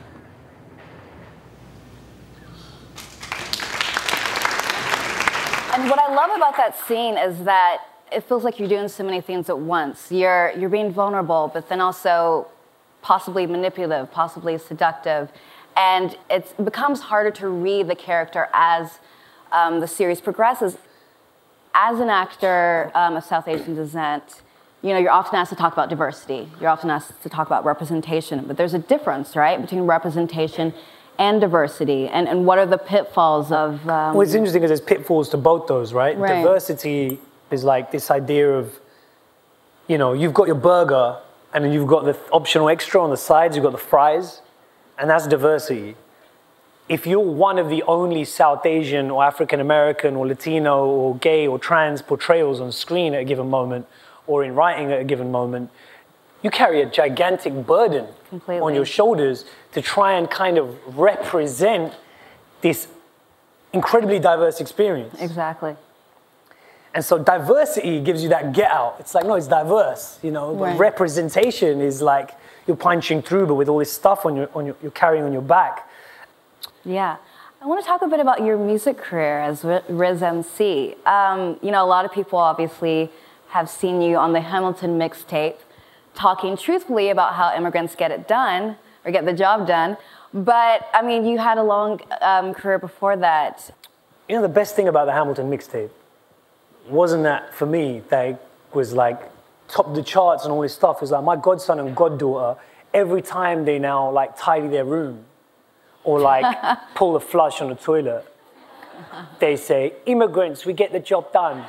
And what I love about that scene is that it feels like you're doing so many things at once. You're being vulnerable, but then also possibly manipulative, possibly seductive. And it becomes harder to read the character as the series progresses. As an actor of South Asian descent, you know, you're often asked to talk about diversity. You're often asked to talk about representation. But there's a difference, right, between representation and diversity. And what are the pitfalls of... Well, it's interesting because there's pitfalls to both those, right? Diversity is like this idea of, you know, you've got your burger and then you've got the optional extra on the sides, you've got the fries, and that's diversity. If you're one of the only South Asian or African American or Latino or gay or trans portrayals on screen at a given moment, or in writing at a given moment, you carry a gigantic burden on your shoulders to try and kind of represent this incredibly diverse experience. Exactly. And so diversity gives you that get out. It's like, no, it's diverse, you know, but representation is like you're punching through, but with all this stuff you're carrying on your back. Yeah. I want to talk a bit about your music career as Riz MC. You know, a lot of people obviously have seen you on the Hamilton mixtape talking truthfully about how immigrants get it done, or get the job done. But, I mean, you had a long career before that. You know, the best thing about the Hamilton mixtape wasn't that, for me, they was like top the charts and all this stuff. It was like my godson and goddaughter, every time they now like tidy their room or like pull a flush on the toilet, they say, immigrants, we get the job done.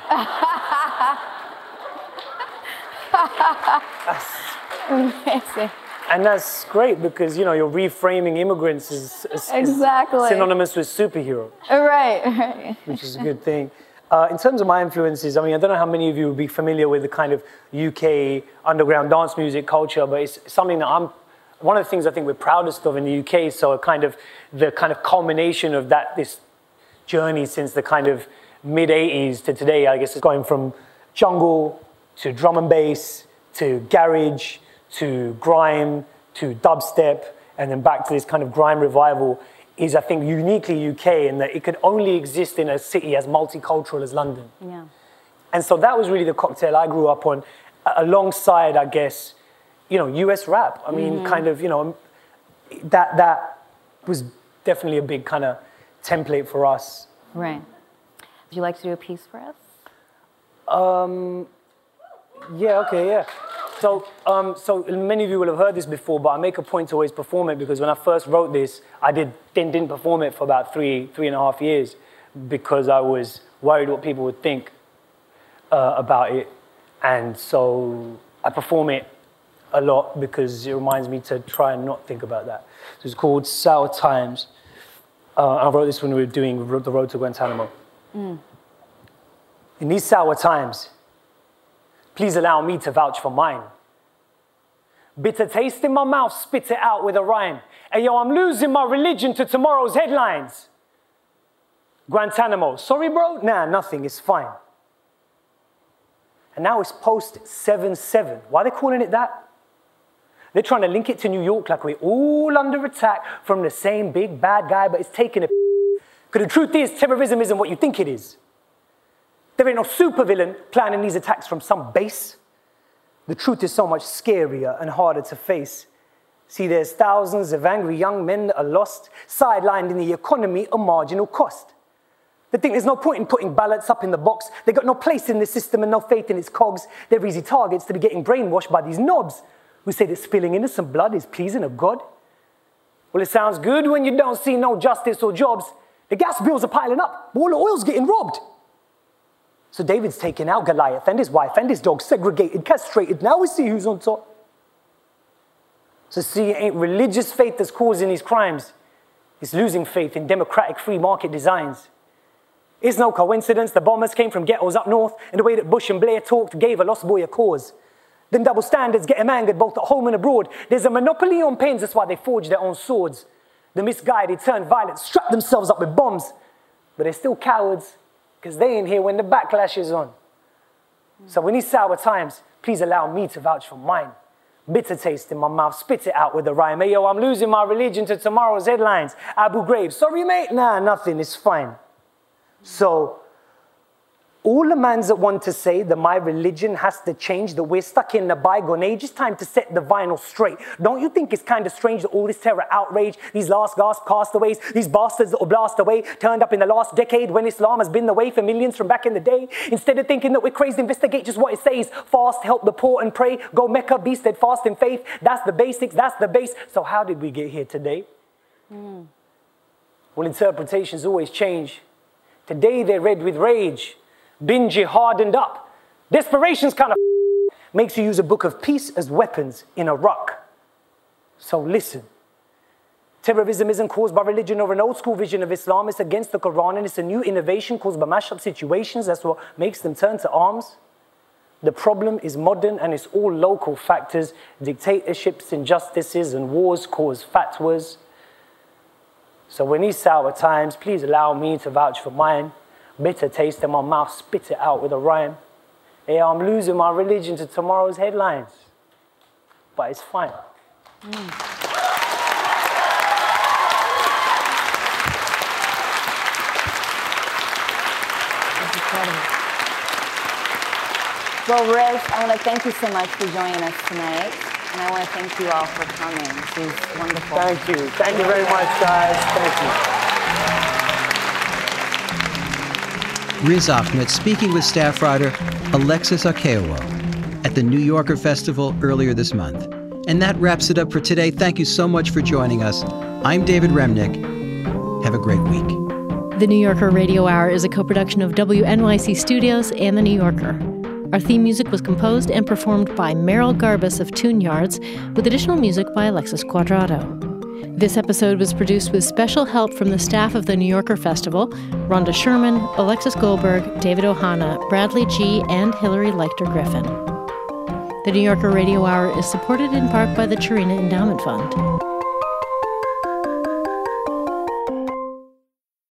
Amazing. And that's great because, you know, you're reframing immigrants as synonymous with superhero. Right. Which is a good thing. In terms of my influences, I mean, I don't know how many of you would be familiar with the kind of UK underground dance music culture, but it's something that one of the things I think we're proudest of in the UK. So the kind of culmination of this journey since the kind of mid-80s to today, I guess, is going from jungle to drum and bass, to garage, to grime, to dubstep, and then back to this kind of grime revival is, I think, uniquely UK in that it could only exist in a city as multicultural as London. Yeah. And so that was really the cocktail I grew up on, alongside, I guess, you know, US rap. I mean, kind of, you know, that was definitely a big kind of template for us. Right. Would you like to do a piece for us? Yeah, okay, yeah. So many of you will have heard this before, but I make a point to always perform it because when I first wrote this, I didn't perform it for about three and a half years because I was worried what people would think about it. And so I perform it a lot because it reminds me to try and not think about that. So it's called Sour Times. I wrote this when we were doing The Road to Guantanamo. In these sour times, please allow me to vouch for mine. Bitter taste in my mouth, spit it out with a rhyme. Hey, yo, I'm losing my religion to tomorrow's headlines. Guantanamo, sorry, bro? Nah, nothing, it's fine. And now it's post 7/7. Why are they calling it that? They're trying to link it to New York like we're all under attack from the same big bad guy, but it's taking a because the truth is, terrorism isn't what you think it is. There ain't no supervillain planning these attacks from some base. The truth is so much scarier and harder to face. See, there's thousands of angry young men that are lost, sidelined in the economy a marginal cost. They think there's no point in putting ballots up in the box. They got no place in the system and no faith in its cogs. They're easy targets to be getting brainwashed by these knobs who say that spilling innocent blood is pleasing of God. Well, it sounds good when you don't see no justice or jobs. The gas bills are piling up, but all the oil's getting robbed. So David's taken out Goliath and his wife and his dog, segregated, castrated. Now we see who's on top. So see, it ain't religious faith that's causing these crimes. It's losing faith in democratic free market designs. It's no coincidence the bombers came from ghettos up north, and the way that Bush and Blair talked gave a lost boy a cause. Then double standards get him angered both at home and abroad. There's a monopoly on pens, that's why they forge their own swords. The misguided turn violent, strap themselves up with bombs. But they're still cowards, because they ain't here when the backlash is on. So in these sour times, please allow me to vouch for mine. Bitter taste in my mouth, spit it out with a rhyme. Hey, yo, I'm losing my religion to tomorrow's headlines. Abu Ghraib, sorry, mate? Nah, nothing, it's fine. So, all the mans that want to say that my religion has to change, that we're stuck in the bygone age, it's time to set the vinyl straight. Don't you think it's kind of strange that all this terror outrage, these last gasp castaways, these bastards that will blast away, turned up in the last decade when Islam has been the way for millions from back in the day? Instead of thinking that we're crazy, investigate just what it says. Fast, help the poor and pray. Go Mecca, be steadfast in faith. That's the basics, that's the base. So how did we get here today? Well, interpretations always change. Today they're read with rage. Bingy hardened up. Desperation's kind of makes you use a book of peace as weapons in Iraq. So listen. Terrorism isn't caused by religion or an old school vision of Islam. It's against the Quran, and it's a new innovation caused by mashed up situations. That's what makes them turn to arms. The problem is modern, and it's all local factors. Dictatorships, injustices, and wars cause fatwas. So in these sour times, please allow me to vouch for mine. Bitter taste in my mouth, spit it out with a rhyme. Yeah, I'm losing my religion to tomorrow's headlines. But it's fine. Well, Riz, I want to thank you so much for joining us tonight. And I want to thank you all for coming. This is wonderful. Thank you. Thank you very much, guys. Thank you. Riz Ahmed speaking with staff writer Alexis Akeowo at the New Yorker Festival earlier this month. And that wraps it up for today. Thank you so much for joining us. I'm David Remnick. Have a great week. The New Yorker Radio Hour is a co-production of WNYC Studios and The New Yorker. Our theme music was composed and performed by Meryl Garbus of Tune Yards, with additional music by Alexis Cuadrado. This episode was produced with special help from the staff of the New Yorker Festival, Rhonda Sherman, Alexis Goldberg, David Ohana, Bradley G., and Hillary Lecter-Griffin. The New Yorker Radio Hour is supported in part by the Chirina Endowment Fund.